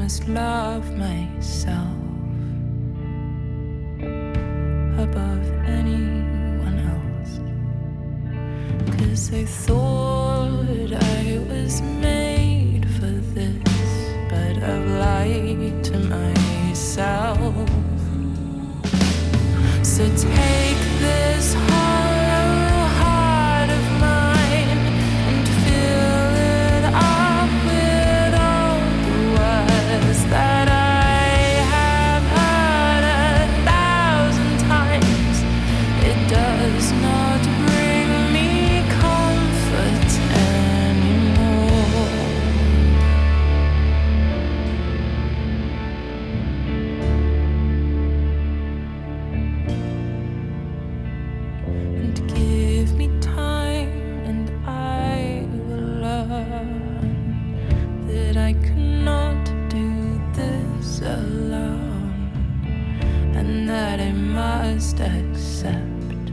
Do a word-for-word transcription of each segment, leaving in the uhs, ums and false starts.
must love myself above anyone else, 'cause I thought I was made for this, but I've lied to myself. So take this hollow heart of mine and fill it up with all the words that I have heard a thousand times. It does not bring me comfort anymore. And give me time and I will learn that I cannot do this alone, and that I must accept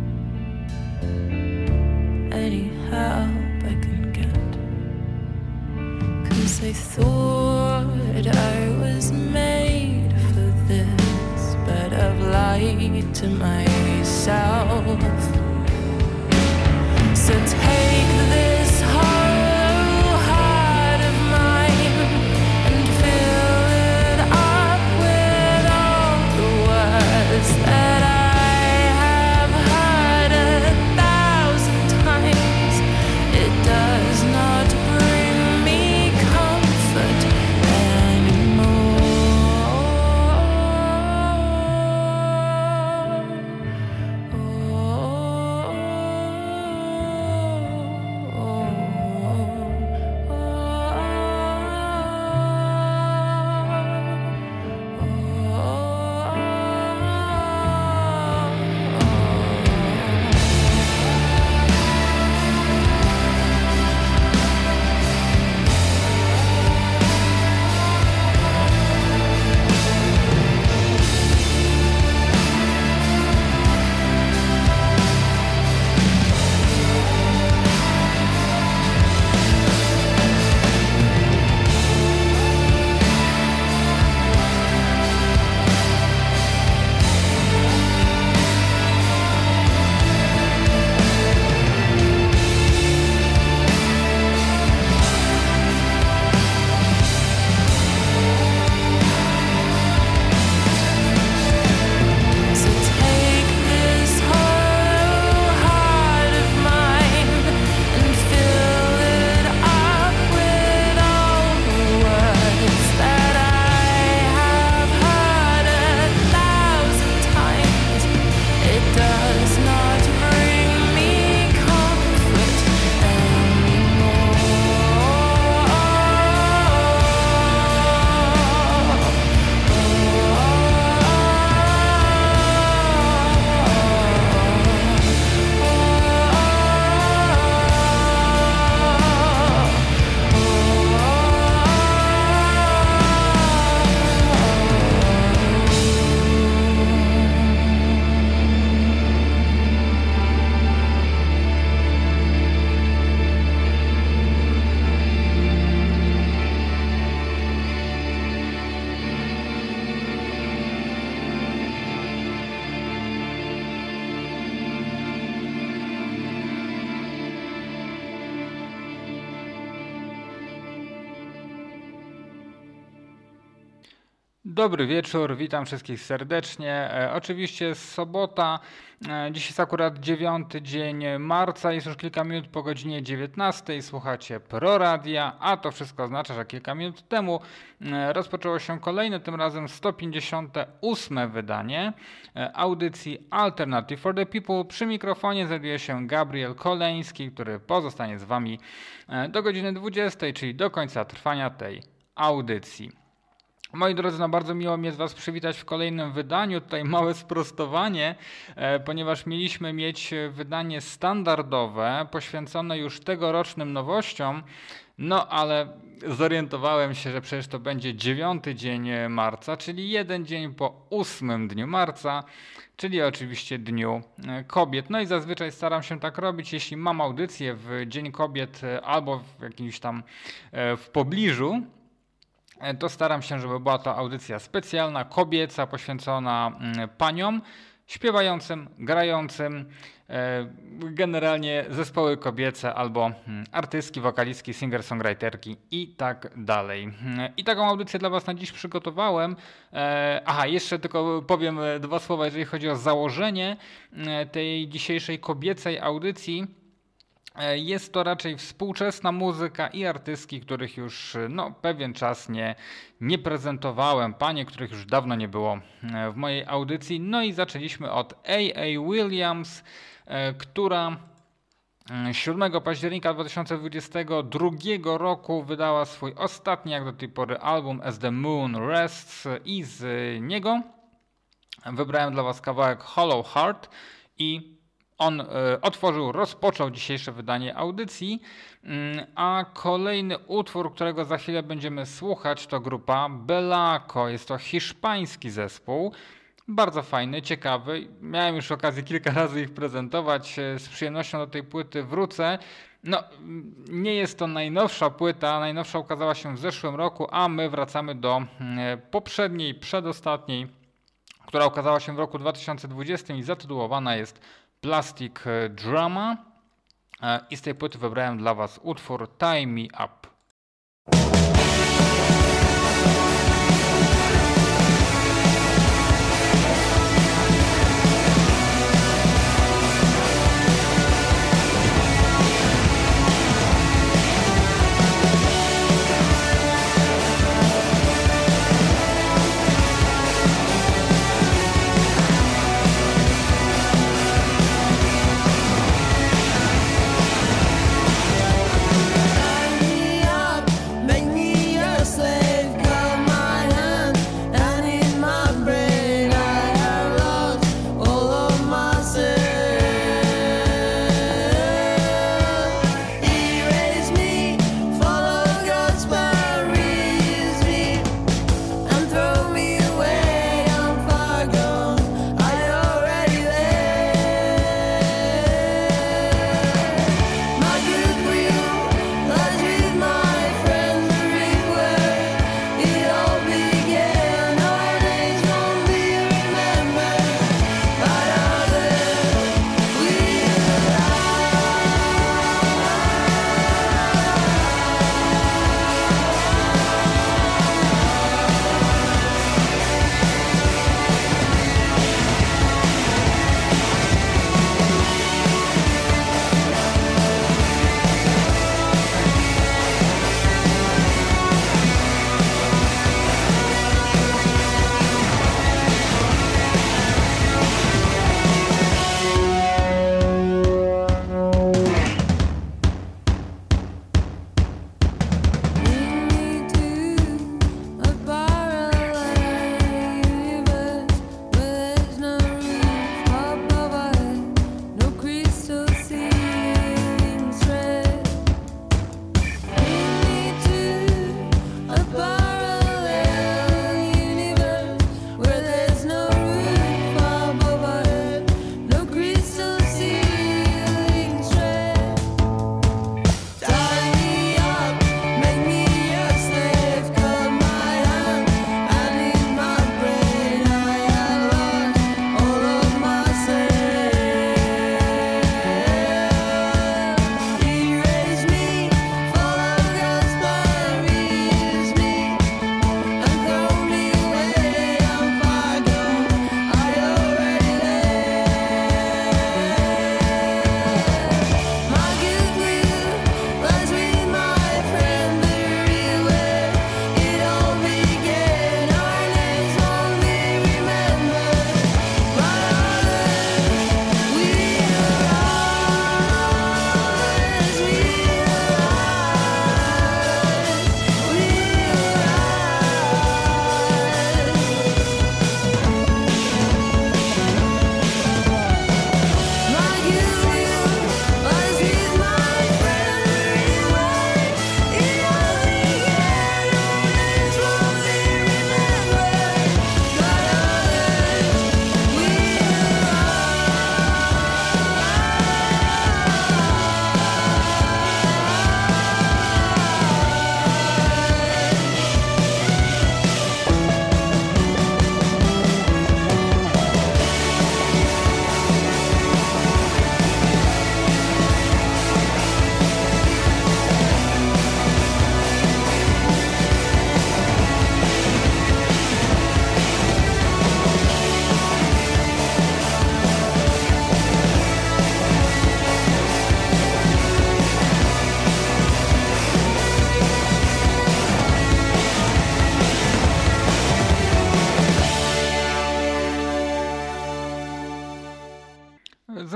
any help I can get. 'Cause I thought I was made for this, but I've lied to myself. So take this hollow heart of mine and fill it up with all the words that I have heard a thousand times. It does not bring me comfort Dobry wieczór, witam wszystkich serdecznie. E, oczywiście jest sobota, e, dziś jest akurat dziewiąty dzień marca, jest już kilka minut po godzinie dziewiętnastej, słuchacie Proradia, a to wszystko oznacza, że kilka minut temu e, rozpoczęło się kolejne, tym razem sto pięćdziesiąte ósme wydanie e, audycji Alternative for the People. Przy mikrofonie znajduje się Gabriel Kolejński, który pozostanie z wami e, do godziny dwudziestej, czyli do końca trwania tej audycji. Moi drodzy, no bardzo miło mi jest was przywitać w kolejnym wydaniu. Tutaj małe sprostowanie, e, ponieważ mieliśmy mieć wydanie standardowe poświęcone już tegorocznym nowościom, no ale zorientowałem się, że przecież to będzie dziewiąty dzień marca, czyli jeden dzień po ósmym dniu marca, czyli oczywiście Dniu Kobiet. No i zazwyczaj staram się tak robić, jeśli mam audycję w Dzień Kobiet albo w jakimś tam e, w pobliżu, to staram się, żeby była to audycja specjalna, kobieca, poświęcona paniom śpiewającym, grającym, generalnie zespoły kobiece albo artystki, wokalistki, singer-songwriterki i tak dalej. I taką audycję dla Was na dziś przygotowałem. Aha, jeszcze tylko powiem dwa słowa, jeżeli chodzi o założenie tej dzisiejszej kobiecej audycji. Jest to raczej współczesna muzyka i artystki, których już no, pewien czas nie, nie prezentowałem, panie, których już dawno nie było w mojej audycji. No i zaczęliśmy od A A Williams, która siódmego października dwa tysiące dwudziestego drugiego roku wydała swój ostatni jak do tej pory album As the Moon Rests i z niego wybrałem dla Was kawałek Hollow Heart i on y, otworzył, rozpoczął dzisiejsze wydanie audycji, y, a kolejny utwór, którego za chwilę będziemy słuchać, to grupa Belako. Jest to hiszpański zespół, bardzo fajny, ciekawy. Miałem już okazję kilka razy ich prezentować, y, z przyjemnością do tej płyty wrócę. No, nie jest to najnowsza płyta, najnowsza ukazała się w zeszłym roku, a my wracamy do y, poprzedniej, przedostatniej, która ukazała się w roku dwa tysiące dwudziestym i zatytułowana jest Plastic Drama. I z tej płyty wybrałem dla Was utwór Tie Me Up. Tie me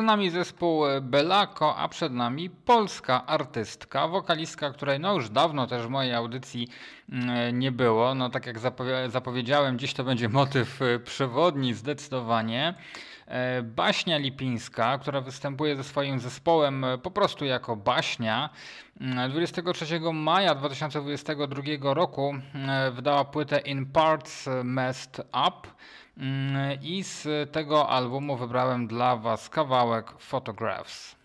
nami zespół Belako, a przed nami polska artystka, wokalistka, której no już dawno też w mojej audycji nie było. No tak jak zapowie- zapowiedziałem, dziś to będzie motyw przewodni zdecydowanie. Baśnia Lipińska, która występuje ze swoim zespołem po prostu jako Baśnia. dwudziestego trzeciego maja dwa tysiące dwudziestego drugiego roku wydała płytę In Parts Messed Up i z tego albumu wybrałem dla Was kawałek Photographs.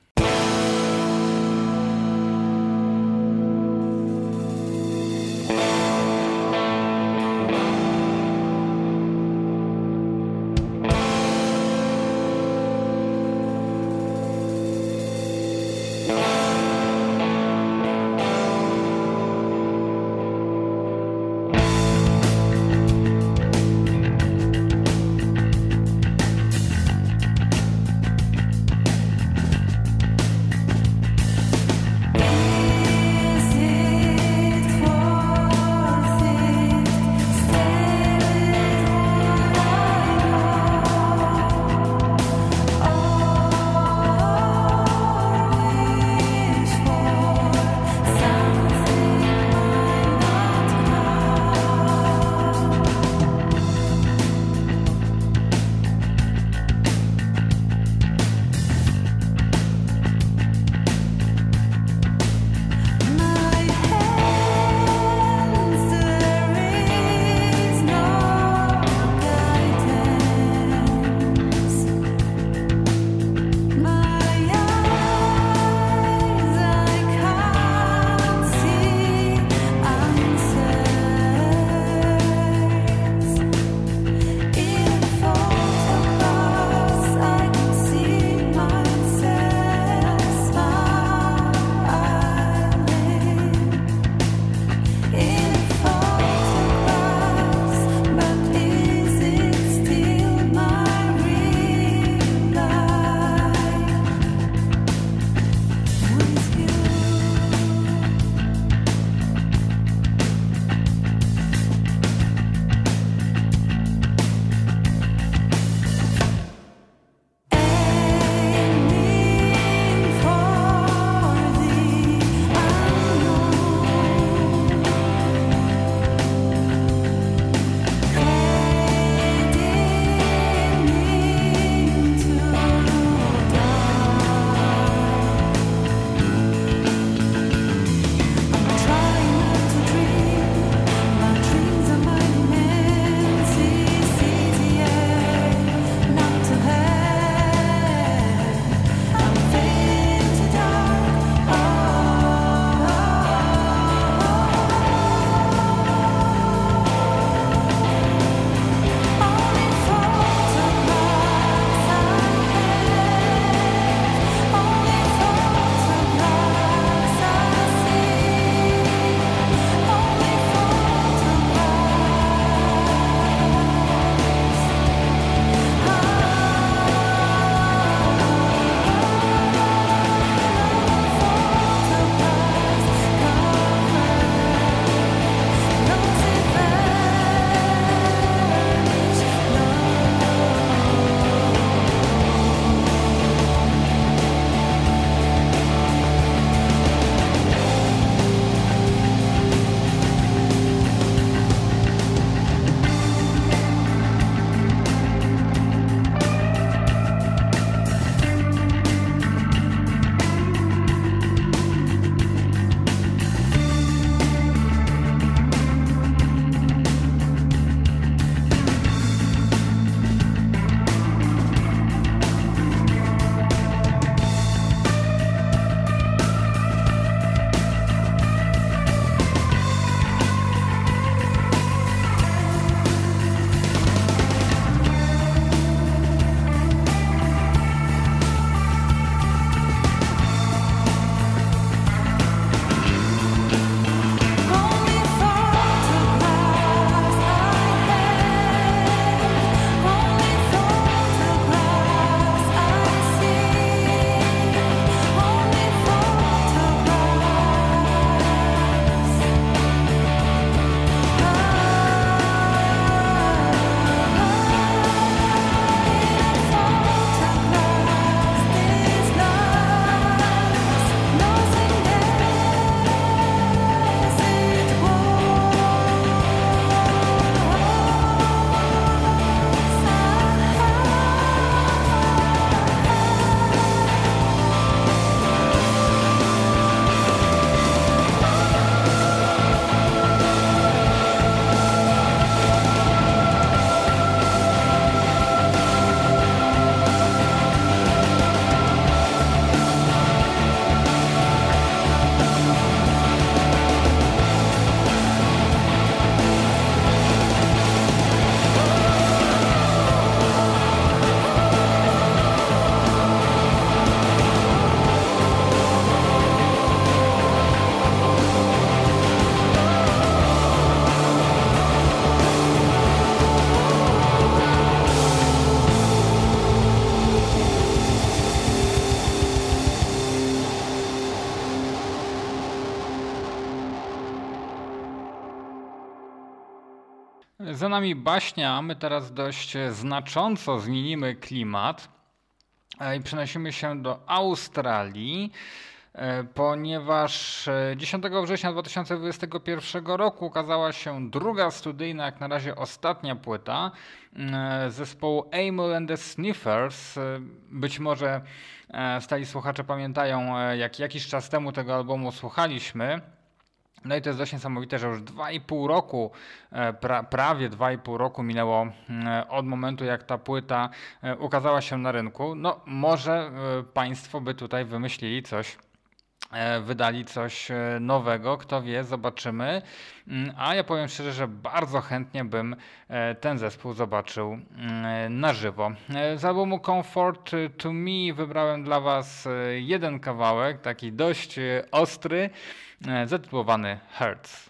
Za nami baśnia, my teraz dość znacząco zmienimy klimat i przenosimy się do Australii, ponieważ dziesiątego września dwa tysiące dwudziestego pierwszego roku ukazała się druga studyjna, jak na razie ostatnia płyta zespołu Amyl and the Sniffers. Być może stali słuchacze pamiętają, jak jakiś czas temu tego albumu słuchaliśmy. No i to jest dość niesamowite, że już dwa i pół roku, pra, prawie dwa i pół roku minęło od momentu, jak ta płyta ukazała się na rynku. No może Państwo by tutaj wymyślili coś, wydali coś nowego, kto wie, zobaczymy. A ja powiem szczerze, że bardzo chętnie bym ten zespół zobaczył na żywo. Z albumu Comfort to Me wybrałem dla Was jeden kawałek, taki dość ostry, zatytułowany Hurts.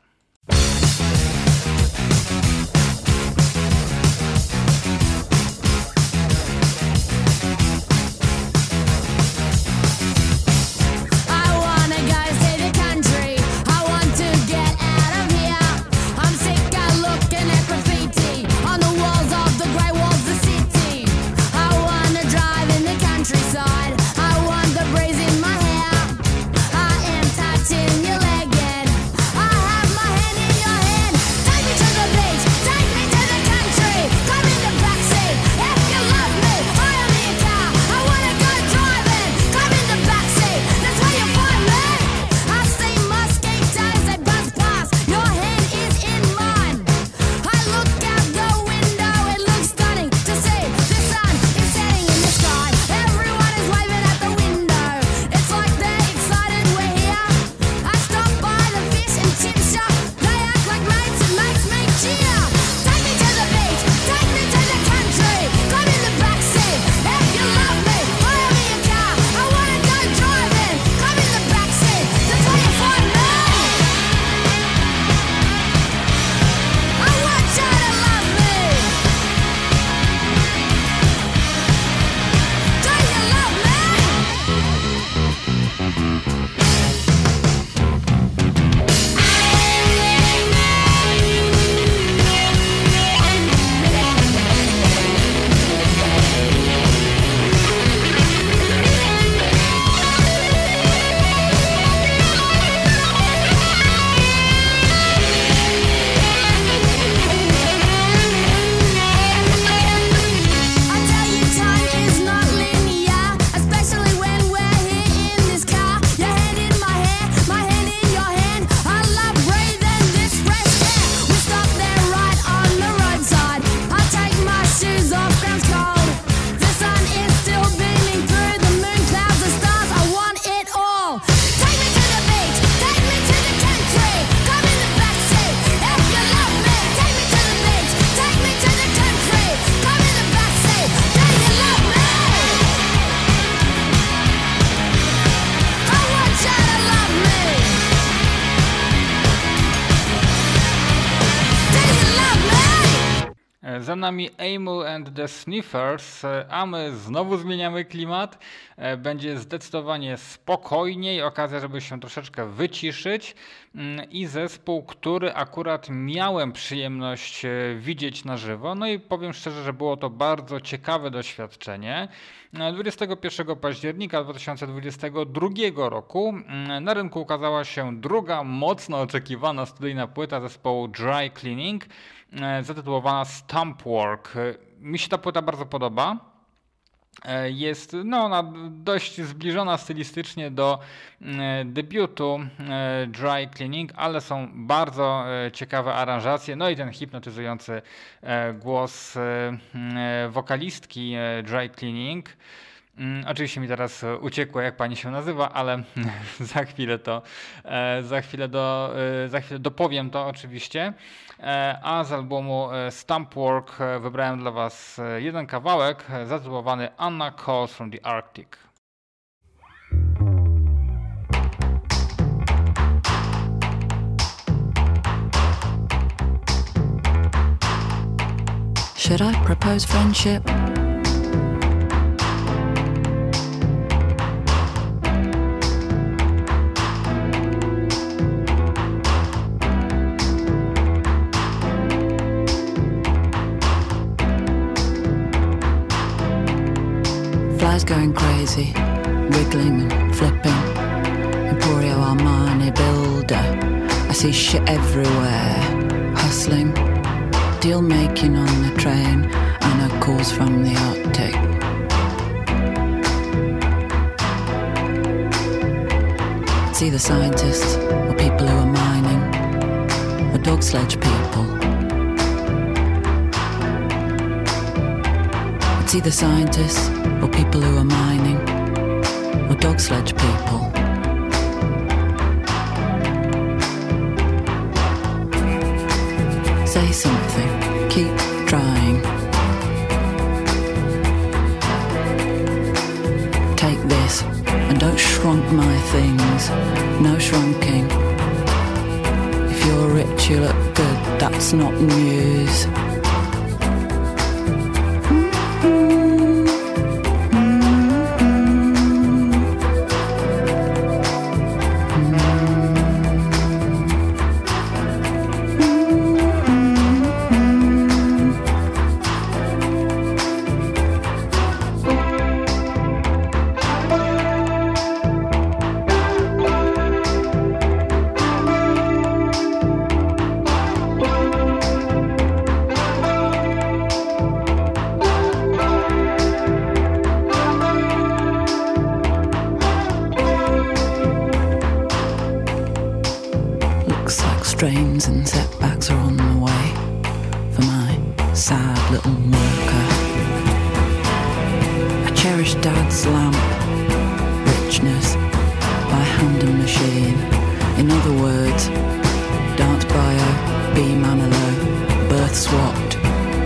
Za nami Amyl and the Sniffers, a my znowu zmieniamy klimat. Będzie zdecydowanie spokojniej, okazja, żeby się troszeczkę wyciszyć i zespół, który akurat miałem przyjemność widzieć na żywo. No i powiem szczerze, że było to bardzo ciekawe doświadczenie. dwudziestego pierwszego października dwa tysiące dwudziestego drugiego roku na rynku ukazała się druga mocno oczekiwana studyjna płyta zespołu Dry Cleaning, zatytułowana Stump Work. Mi się ta płyta bardzo podoba. Jest no, ona dość zbliżona stylistycznie do debiutu Dry Cleaning, ale są bardzo ciekawe aranżacje. No i ten hipnotyzujący głos wokalistki Dry Cleaning. Oczywiście mi teraz uciekło, jak pani się nazywa, ale za chwilę to za chwilę do, za chwilę dopowiem to oczywiście. A z albumu Stump Work wybrałem dla Was jeden kawałek zatytułowany Anna Calls from the Arctic. Should I propose friendship? is going crazy, wriggling and flipping. Emporio Armani builder, I see shit everywhere. Hustling, deal making on the train, I know calls from the Arctic. It's either scientists or people who are mining, or dog sledge people. It's either scientists or people who are mining, or dog sledge people. Say something, keep trying. Take this, and don't shrunk my things, no shrunking. If you're rich, you look good, that's not news. Strains and setbacks are on the way for my sad little worker. I cherish Dad's lamp, richness by hand and machine. In other words, dance bio, B Manilow, birth swapped.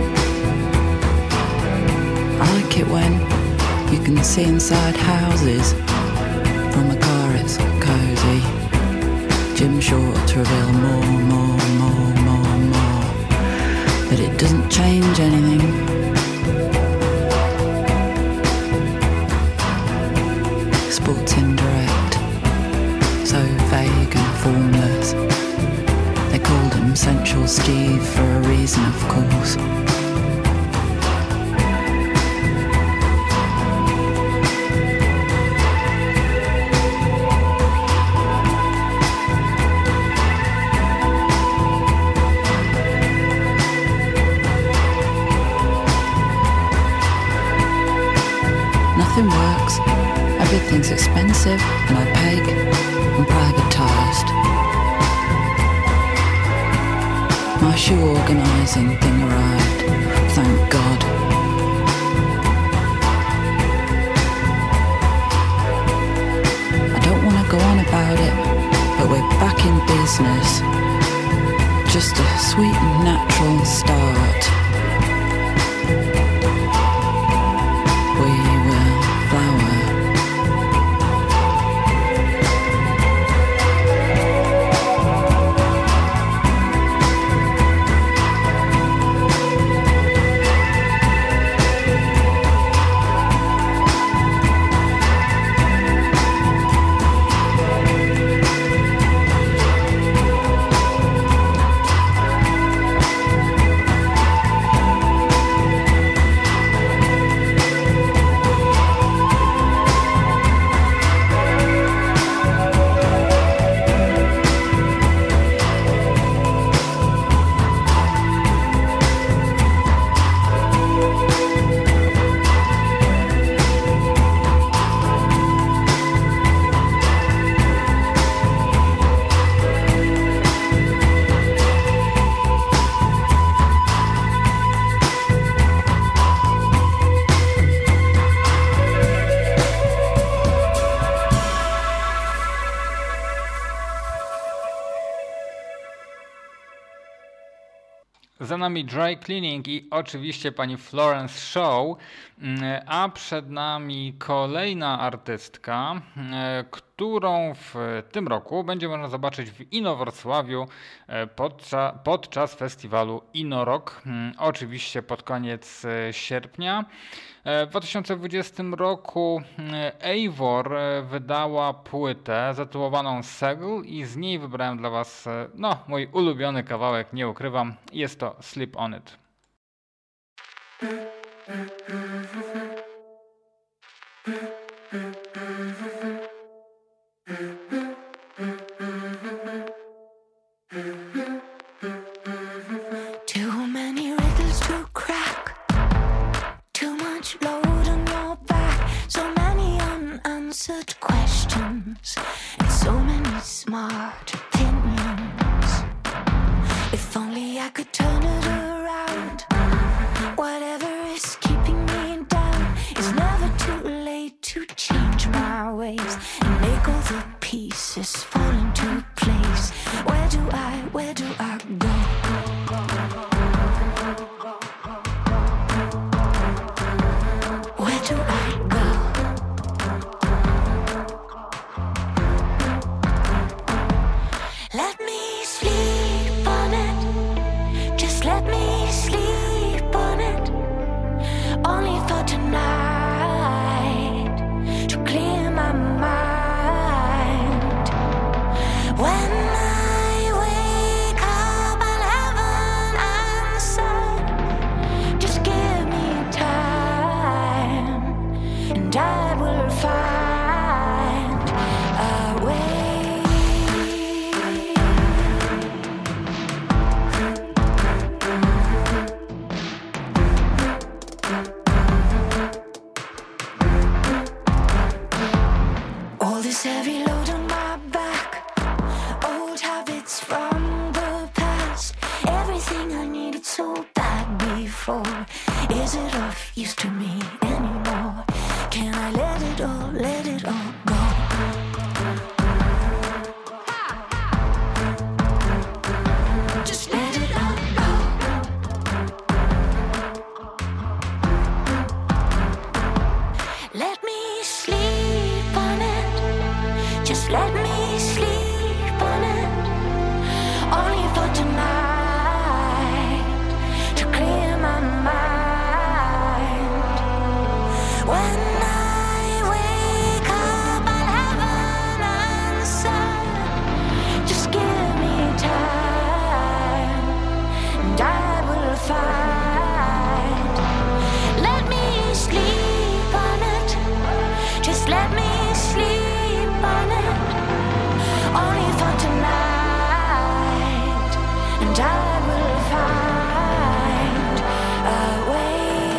I like it when you can see inside houses. From a car it's cosy. Jim Short to reveal more, more, more, more, more. But it doesn't change anything. Sports indirect, so vague and formless. They called him Sensual Steve for a reason, of course. Nothing works, everything's expensive and opaque and privatised. My shoe organising thing arrived, thank God. I don't want to go on about it, but we're back in business. Just a sweet and natural start. Za nami Dry Cleaning i oczywiście pani Florence Shaw, a przed nami kolejna artystka, którą w tym roku będzie można zobaczyć w Inowrocławiu podczas, podczas festiwalu Inorock, oczywiście pod koniec sierpnia. W dwa tysiące dwudziestym roku Eivor wydała płytę zatytułowaną Segal i z niej wybrałem dla was no, mój ulubiony kawałek, nie ukrywam, jest to Sleep On It. Too many riddles to crack, too much load on your back, so many unanswered questions, and so many smart opinions. If only I could turn it around. Whatever is keeping me down, it's never too late to change my ways and make all the pieces fall into place. Where do I, where do I go? Where do I go? Let me sleep on it. Just let me sleep on it. Only for tonight, to clear my mind. When I wake up, I'll have an answer. Just give me time, and I will find a way. All this heavy load on my back, old habits from the past, everything I needed so bad before. Is it of use to me anymore? Can I let it all, let it all go? Just let it all go. Let me sleep on it. Just let me sleep on it. Only for tonight, to clear my mind. When I wake up, I'll have an answer. Just give me time, and I will find. Let me sleep on it. Just let me sleep on it. Only for tonight, and I will find a way.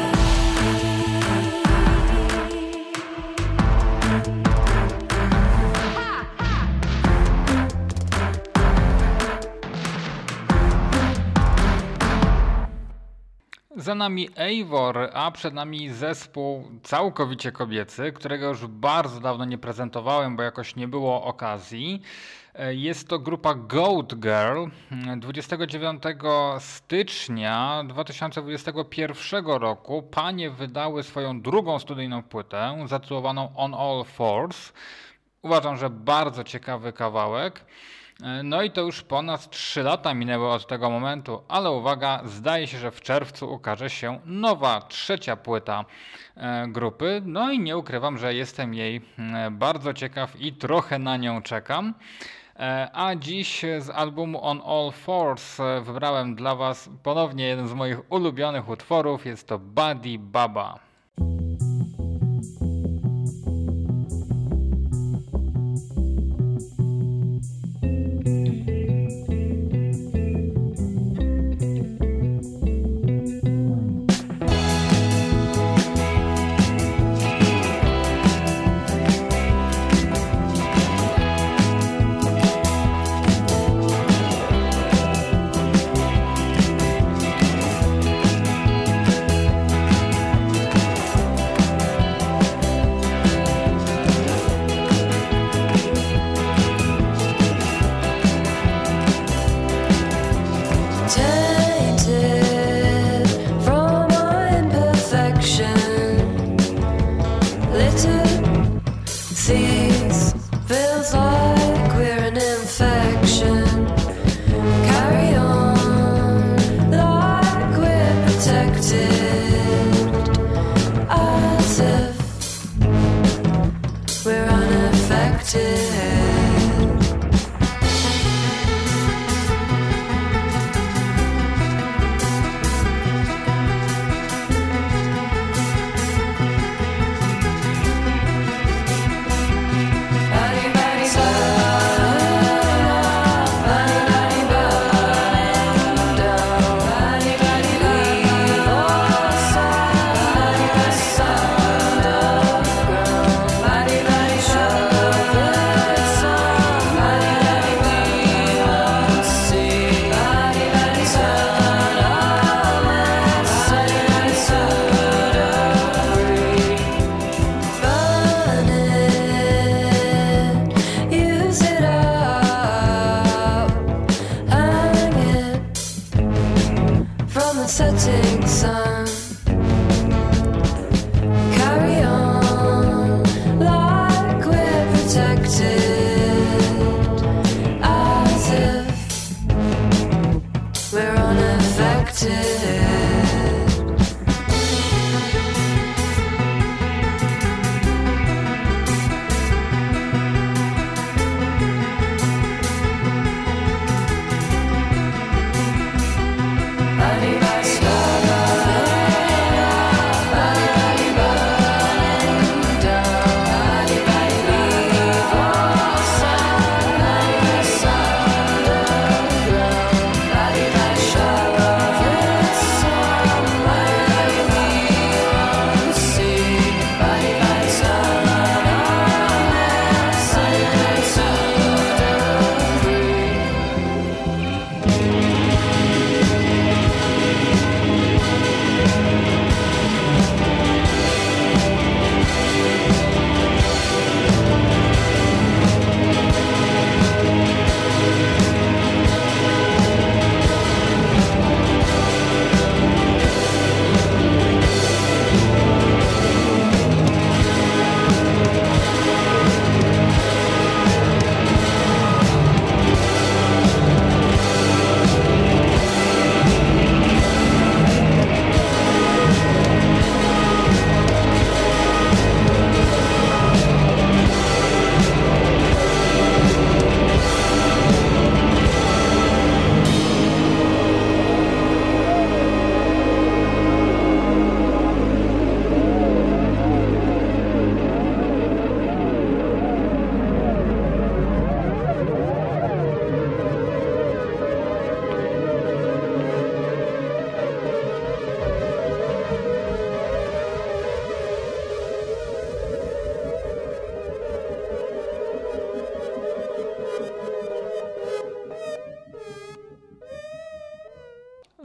Za nami Eivor, a przed nami zespół całkowicie kobiecy, którego już bardzo dawno nie prezentowałem, bo jakoś nie było okazji. Jest to grupa Goat Girl. dwudziestego dziewiątego stycznia dwa tysiące dwudziestego pierwszego roku panie wydały swoją drugą studyjną płytę zatytułowaną On All Fours. Uważam, że bardzo ciekawy kawałek. No i to już ponad trzy lata minęły od tego momentu, ale uwaga, zdaje się, że w czerwcu ukaże się nowa, trzecia płyta grupy. No i nie ukrywam, że jestem jej bardzo ciekaw i trochę na nią czekam. A dziś z albumu On All Fours wybrałem dla Was ponownie jeden z moich ulubionych utworów. Jest to Badi Baba.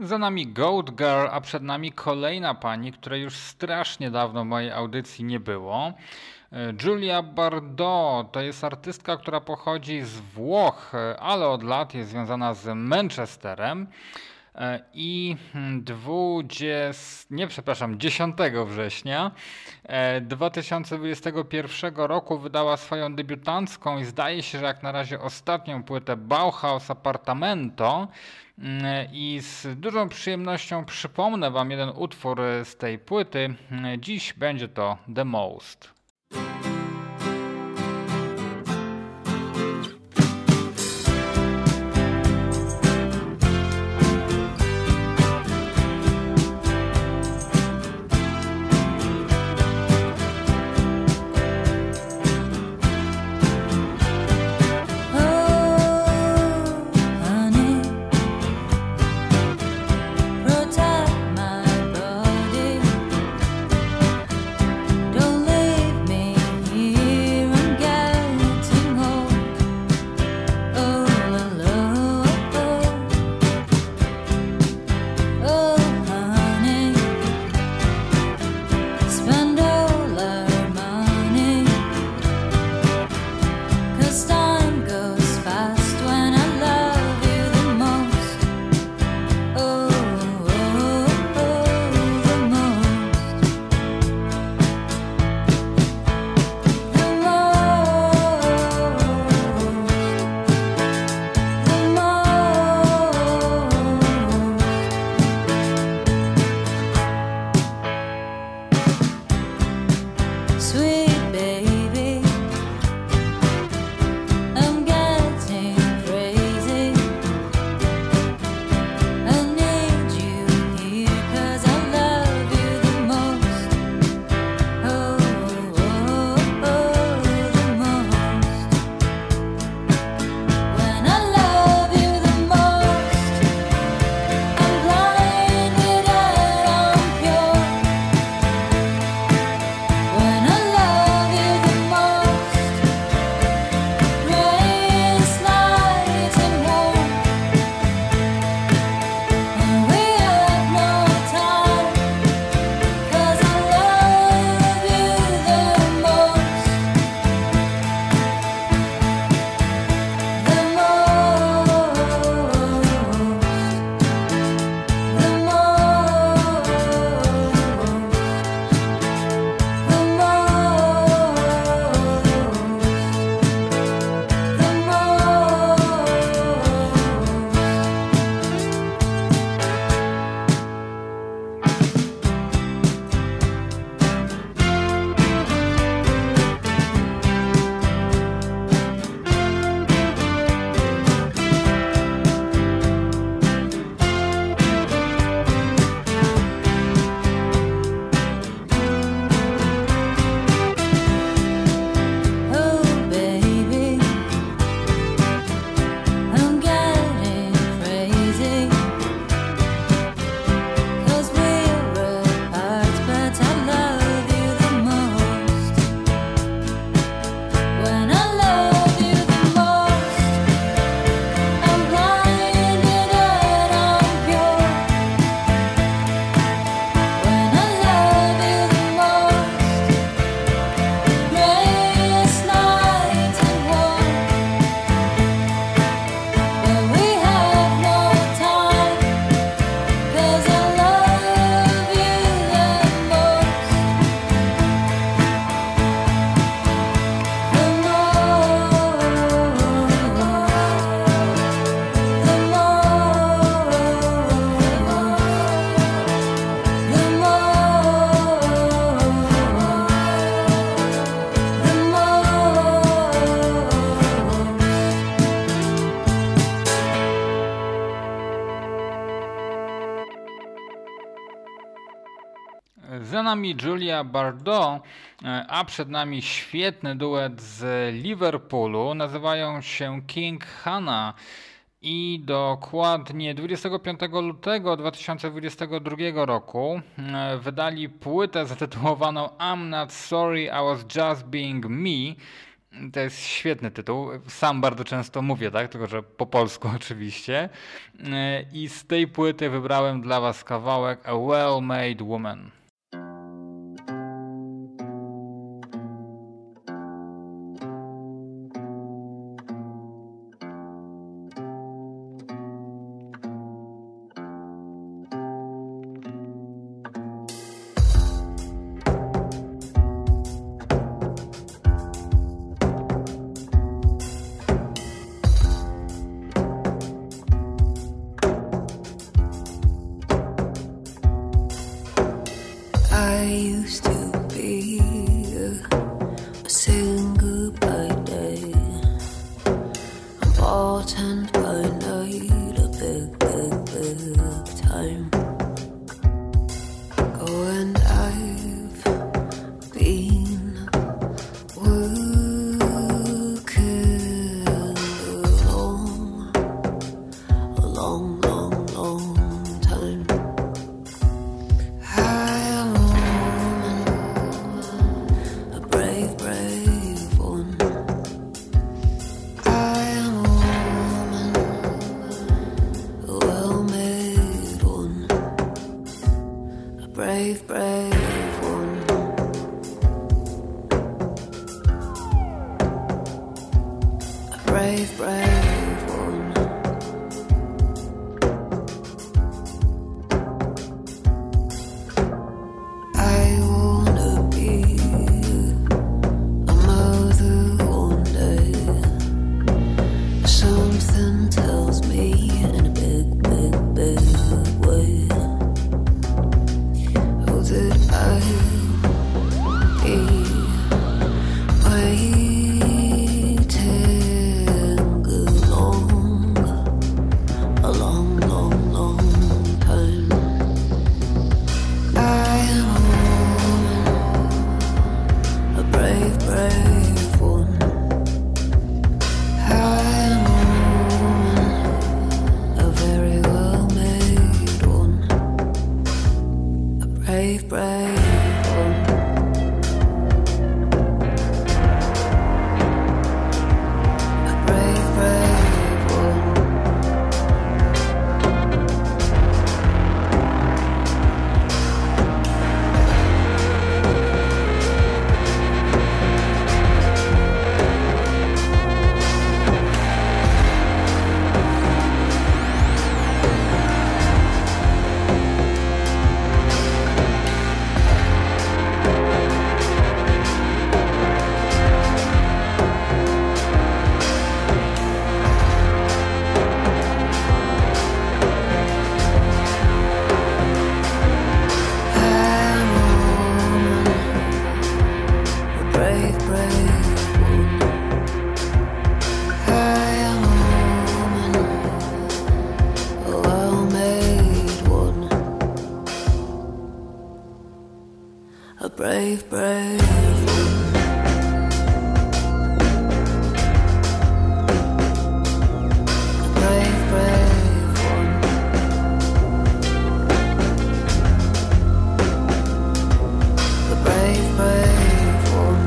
Za nami Goat Girl, a przed nami kolejna pani, której już strasznie dawno w mojej audycji nie było. Julia Bardot to jest artystka, która pochodzi z Włoch, ale od lat jest związana z Manchesterem. I dwudziestego, nie przepraszam, dziesiątego września dwa tysiące dwudziestego pierwszego roku wydała swoją debiutancką i zdaje się, że jak na razie ostatnią płytę Bauhaus Apartamento. I z dużą przyjemnością przypomnę wam jeden utwór z tej płyty. Dziś będzie to The Most. Za nami Julia Bardot, a przed nami świetny duet z Liverpoolu. Nazywają się King Hannah i dokładnie dwudziestego piątego lutego dwa tysiące dwudziestego drugiego roku wydali płytę zatytułowaną I'm Not Sorry, I Was Just Being Me. To jest świetny tytuł. Sam bardzo często mówię, tak? Tylko że po polsku oczywiście. I z tej płyty wybrałem dla was kawałek A Well-Made Woman. brave, brave one. A brave, brave one. A brave, brave one.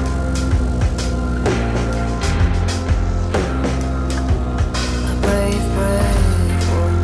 A brave, brave one.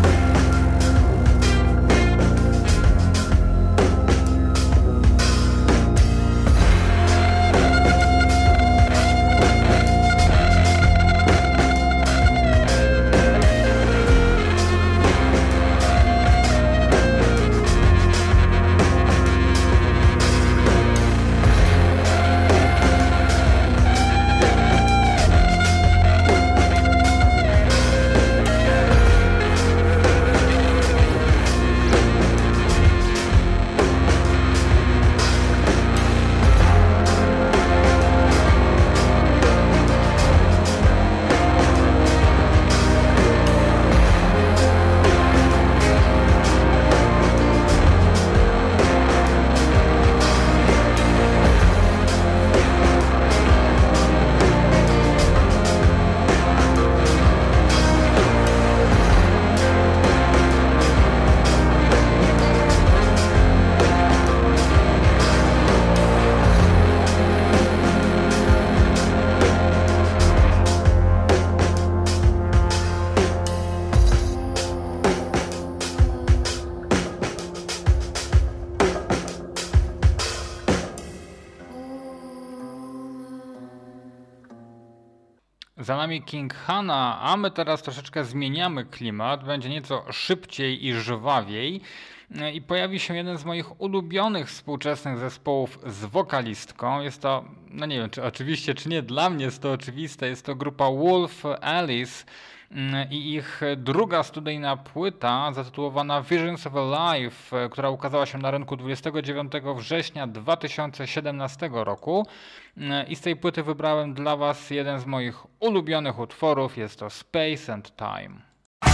Za nami King Hannah, a my teraz troszeczkę zmieniamy klimat, będzie nieco szybciej i żwawiej i pojawi się jeden z moich ulubionych współczesnych zespołów z wokalistką. Jest to, no nie wiem, czy oczywiście, czy nie, dla mnie jest to oczywiste, jest to grupa Wolf Alice i ich druga studyjna płyta zatytułowana Visions of a Life, która ukazała się na rynku dwudziestego dziewiątego września dwa tysiące siedemnastego roku. I z tej płyty wybrałem dla Was jeden z moich ulubionych utworów, jest to Space and Time.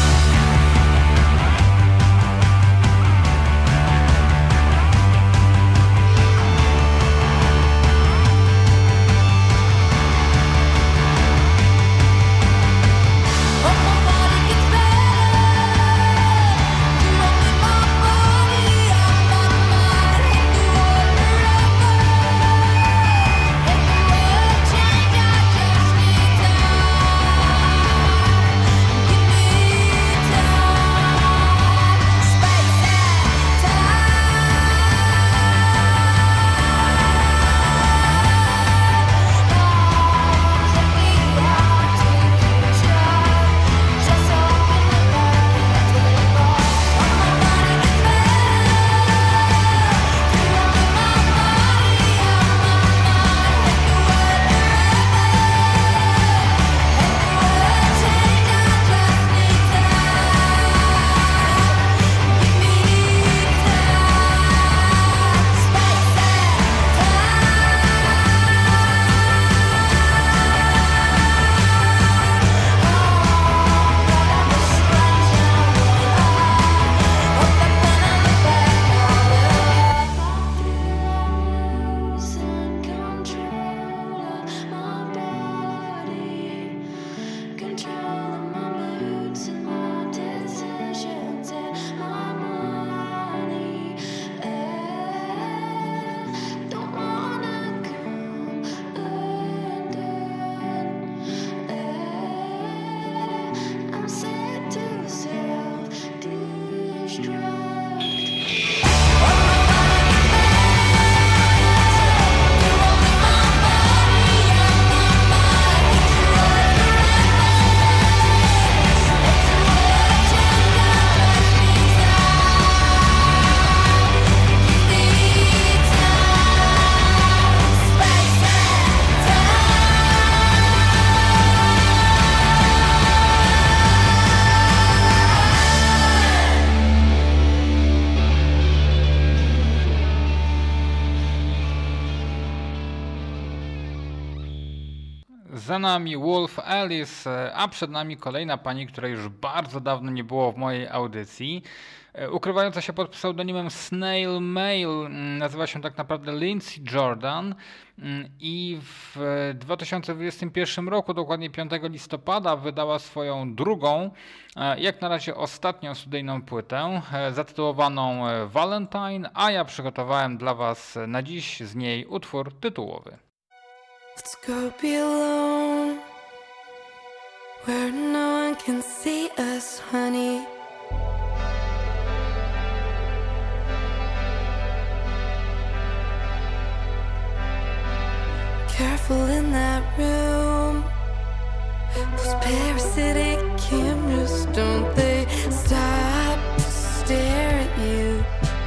Za nami Wolf Alice, a przed nami kolejna pani, której już bardzo dawno nie było w mojej audycji. Ukrywająca się pod pseudonimem Snail Mail, nazywa się tak naprawdę Lindsay Jordan i w dwa tysiące dwudziestym pierwszym roku, dokładnie piątego listopada, wydała swoją drugą, jak na razie ostatnią studyjną płytę zatytułowaną Valentine, a ja przygotowałem dla Was na dziś z niej utwór tytułowy. Let's go be alone, where no one can see us, honey. Careful in that room, those parasitic cameras, don't they stop to stare at you?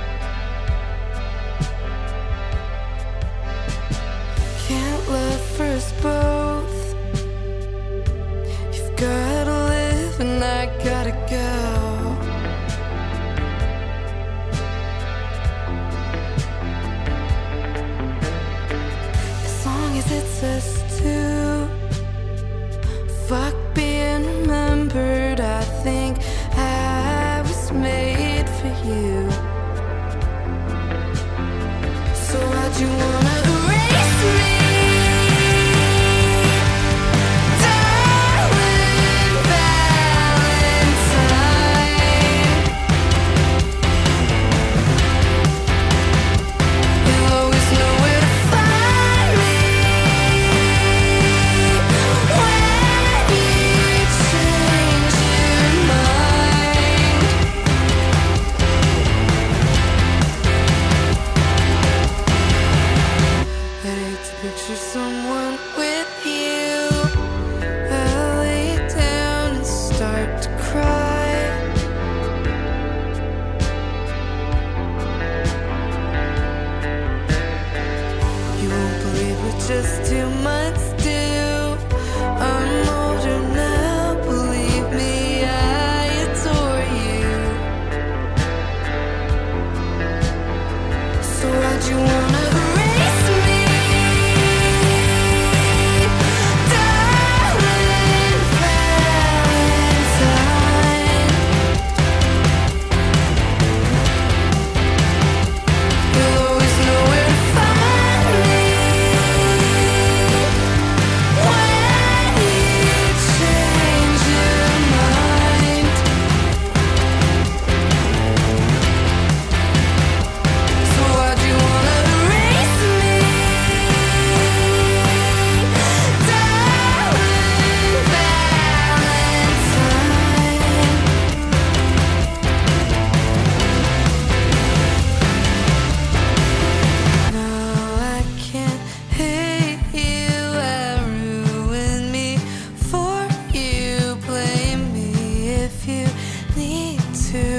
Can't love for us both. You've gotta live and I gotta go. As long as it's us two, fuck being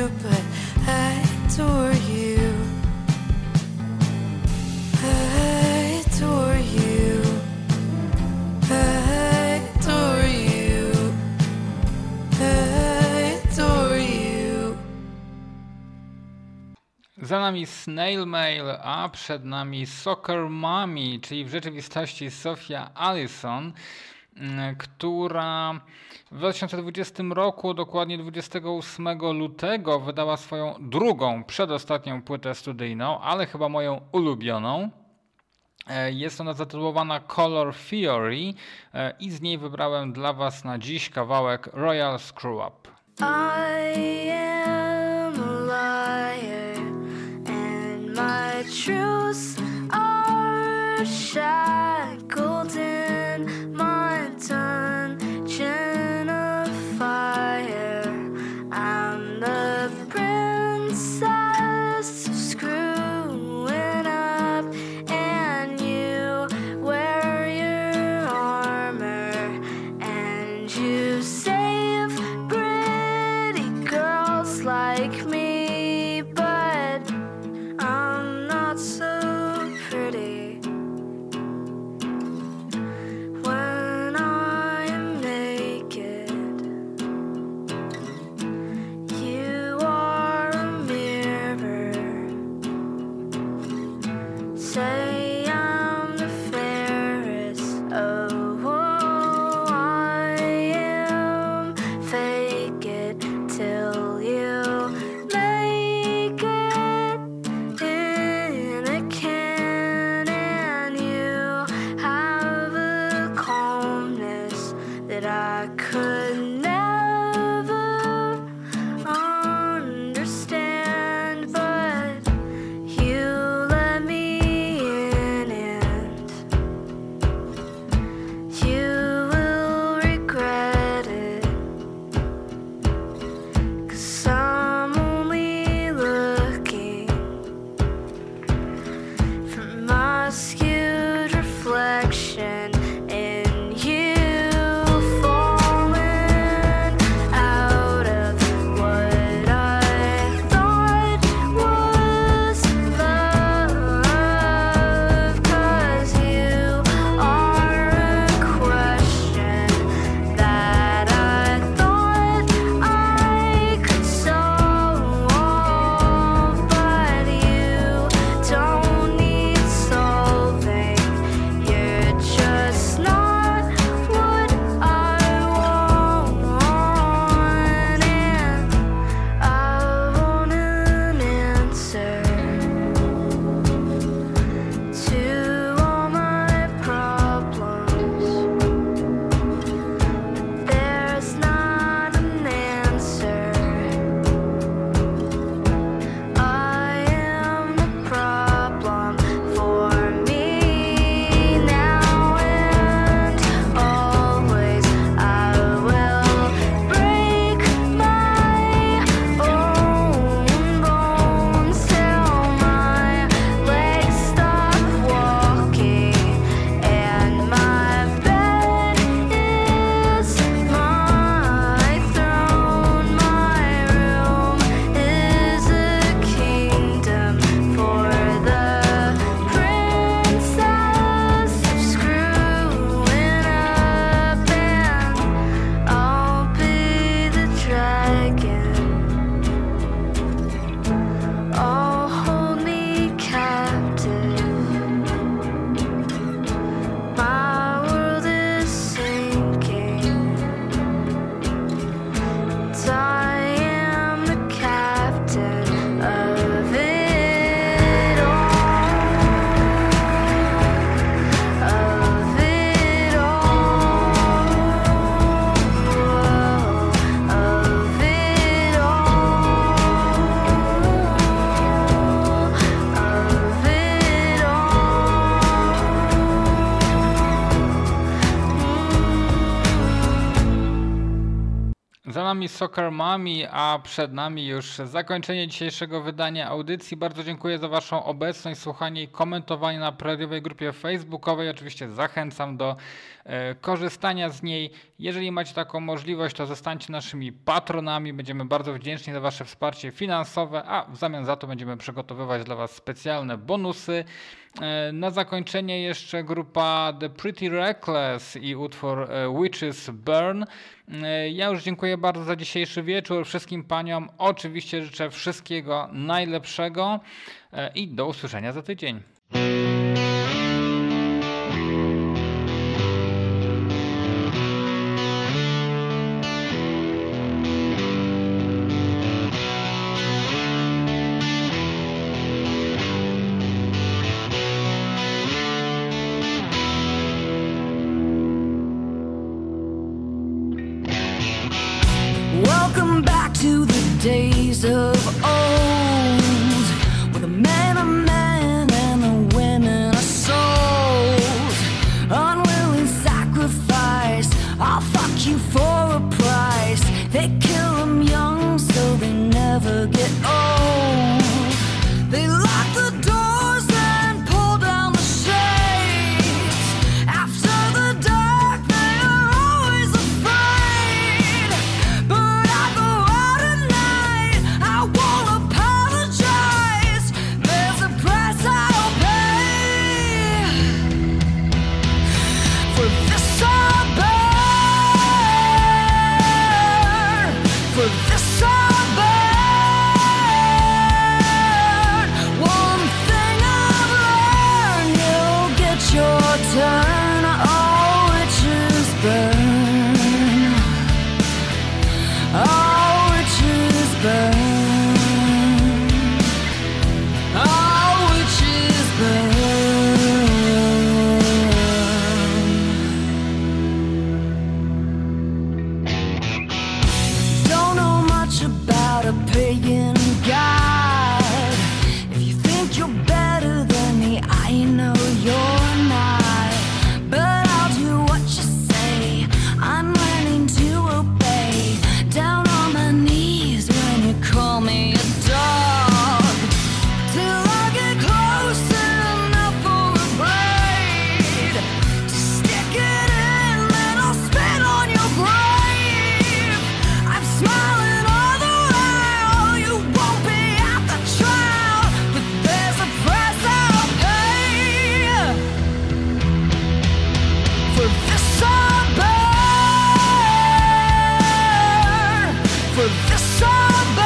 you, but I adore you. I adore you. I adore you. I adore you. Za nami Snail Mail, a przed nami Soccer Mommy, czyli w rzeczywistości Sophia Allison, która w dwa tysiące dwudziestym roku, dokładnie dwudziestego ósmego lutego, wydała swoją drugą, przedostatnią płytę studyjną, ale chyba moją ulubioną. Jest ona zatytułowana Color Theory i z niej wybrałem dla Was na dziś kawałek Royal Screw Up. I am a liar, and my truths are shackled in my dungeon of fire. I'm the princess screwing up, and you wear your armor, and you save pretty girls like me, but I'm not so pretty. When I am naked, you are a mirror. Say I'm the fairest. Oh, I am. Fake it till you nami Soccer Mommy, a przed nami już zakończenie dzisiejszego wydania audycji. Bardzo dziękuję za waszą obecność, słuchanie i komentowanie na radiowej grupie facebookowej. Oczywiście zachęcam do e, korzystania z niej. Jeżeli macie taką możliwość, to zostańcie naszymi patronami. Będziemy bardzo wdzięczni za wasze wsparcie finansowe, a w zamian za to będziemy przygotowywać dla was specjalne bonusy. E, na zakończenie jeszcze grupa The Pretty Reckless i utwór e, Witches Burn. E, ja już dziękuję bardzo za dzisiejszy wieczór. Wszystkim paniom oczywiście życzę wszystkiego najlepszego e, i do usłyszenia za tydzień. Welcome back to the days of old, where the men are men and the women are souls. Unwilling sacrifice, I'll fuck you for a price. They kill them young so they never get old. They lock the doors and pull down the shades. After the dark they are always afraid. But I go out at night, I won't apologize. There's a price I'll pay for this I burn, for this I burn. One thing I've learned, you'll get your turn. Oh, witches burn. Oh, witches burn. Oh, witches burn. Don't know much about a pagan god. If you think you're better than me, I know you're not. But I'll do what you say. I'm learning to obey. Down on my knees when you call me a dog. Till I get close enough for a blade to stick it in, then I'll spit on your grave. I'm smiling all the while. You won't be at the trial, but there's a price I'll pay for this I burn, for this I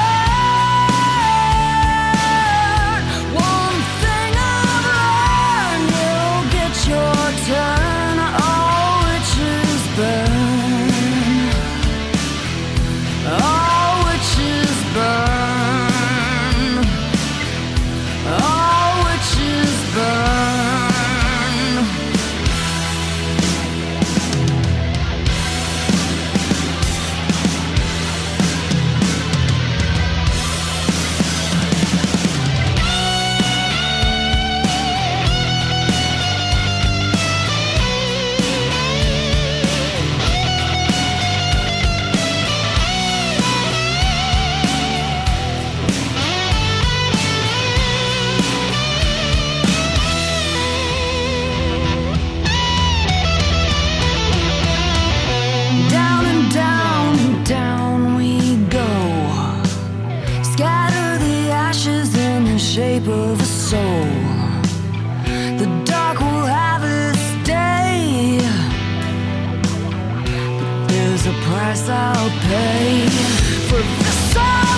burn. One thing I've learned, you'll get your turn. Oh, witches burn. Oh, witches burn. Oh, witches burn. Down and down and down we go. Scatter the ashes in the shape of a soul. The dark will have its day, but there's a price I'll pay for this.